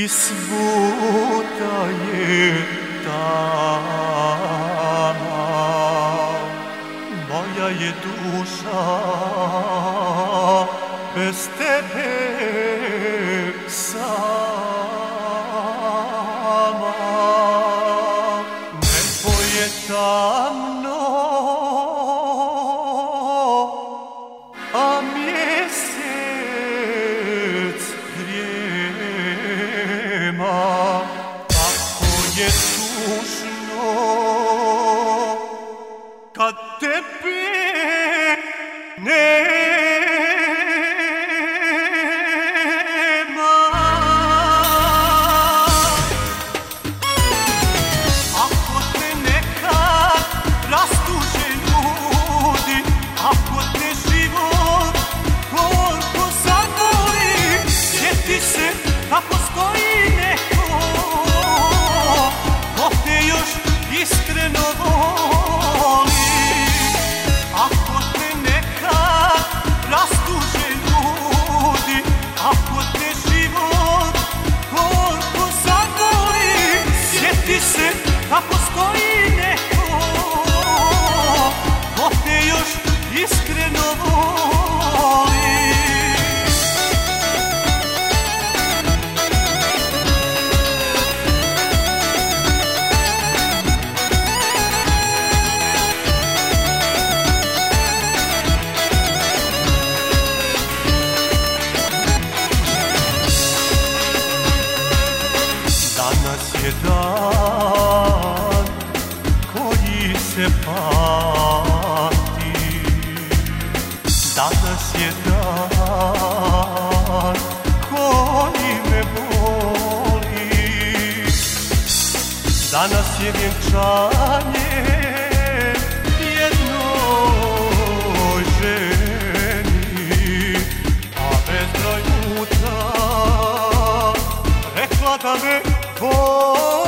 i svuda je tama. Moja je duša bez tebe sama. Nebo je tamno, a mjesec drijema. Kako je tužno kad tebe nema. Ako te nekad rastuže ljudi, ako te život gorko zaboli, sjeti se da postoji neko ko te još iskreno voli. Ako te nekad rastuže ljudi, ako te život gorko zaboli, sjeti se da postoji neko ko te još iskreno voli. Danas je dan koji se pamti. Danas je dan koji me boli. Danas je vjenčanje jednoj ženi, a bezbroj puta rekla da me voli.